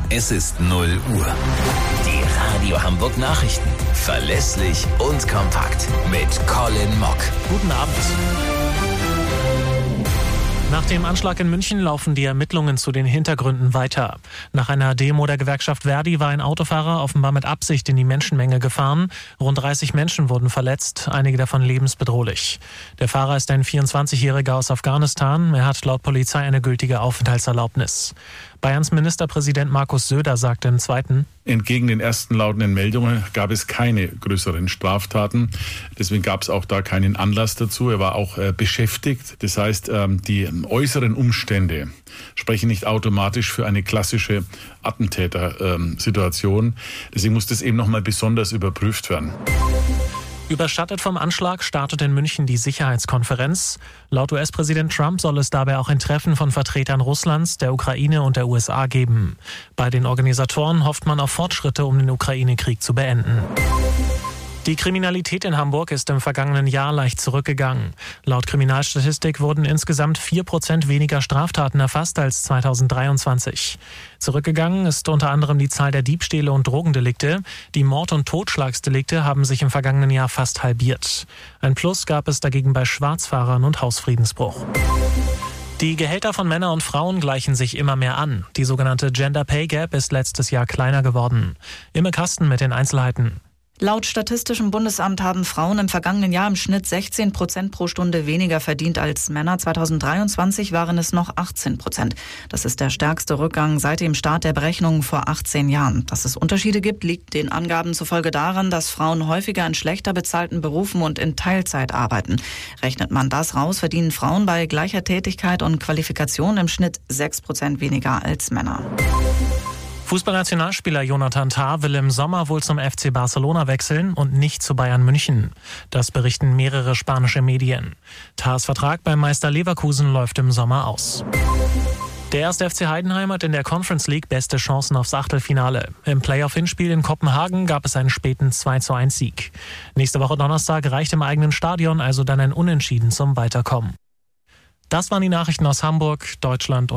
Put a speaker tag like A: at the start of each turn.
A: Es ist 0 Uhr. Die Radio Hamburg Nachrichten. Verlässlich und kompakt. Mit Colin Mock.
B: Guten Abend. Nach dem Anschlag in München laufen die Ermittlungen zu den Hintergründen weiter. Nach einer Demo der Gewerkschaft Verdi war ein Autofahrer offenbar mit Absicht in die Menschenmenge gefahren. Rund 30 Menschen wurden verletzt, einige davon lebensbedrohlich. Der Fahrer ist ein 24-Jähriger aus Afghanistan. Er hat laut Polizei eine gültige Aufenthaltserlaubnis. Bayerns Ministerpräsident Markus Söder sagte im Zweiten:
C: Entgegen den ersten lautenden Meldungen gab es keine größeren Straftaten. Deswegen gab es auch da keinen Anlass dazu. Er war auch beschäftigt. Das heißt, die äußeren Umstände sprechen nicht automatisch für eine klassische Attentätersituation. Deswegen muss das eben nochmal besonders überprüft werden.
B: Überschattet vom Anschlag startet in München die Sicherheitskonferenz. Laut US-Präsident Trump soll es dabei auch ein Treffen von Vertretern Russlands, der Ukraine und der USA geben. Bei den Organisatoren hofft man auf Fortschritte, um den Ukraine-Krieg zu beenden. Die Kriminalität in Hamburg ist im vergangenen Jahr leicht zurückgegangen. Laut Kriminalstatistik wurden insgesamt 4% weniger Straftaten erfasst als 2023. Zurückgegangen ist unter anderem die Zahl der Diebstähle und Drogendelikte. Die Mord- und Totschlagsdelikte haben sich im vergangenen Jahr fast halbiert. Ein Plus gab es dagegen bei Schwarzfahrern und Hausfriedensbruch. Die Gehälter von Männern und Frauen gleichen sich immer mehr an. Die sogenannte Gender Pay Gap ist letztes Jahr kleiner geworden. Imme Kasten mit den Einzelheiten.
D: Laut Statistischem Bundesamt haben Frauen im vergangenen Jahr im Schnitt 16% pro Stunde weniger verdient als Männer. 2023 waren es noch 18%. Das ist der stärkste Rückgang seit dem Start der Berechnungen vor 18 Jahren. Dass es Unterschiede gibt, liegt den Angaben zufolge daran, dass Frauen häufiger in schlechter bezahlten Berufen und in Teilzeit arbeiten. Rechnet man das raus, verdienen Frauen bei gleicher Tätigkeit und Qualifikation im Schnitt 6% weniger als Männer.
B: Fußballnationalspieler Jonathan Tah will im Sommer wohl zum FC Barcelona wechseln und nicht zu Bayern München. Das berichten mehrere spanische Medien. Tahs Vertrag beim Meister Leverkusen läuft im Sommer aus. Der erste FC Heidenheim hat in der Conference League beste Chancen aufs Achtelfinale. Im Playoff-Hinspiel in Kopenhagen gab es einen späten 2:1-Sieg. Nächste Woche Donnerstag reicht im eigenen Stadion also dann ein Unentschieden zum Weiterkommen. Das waren die Nachrichten aus Hamburg, Deutschland und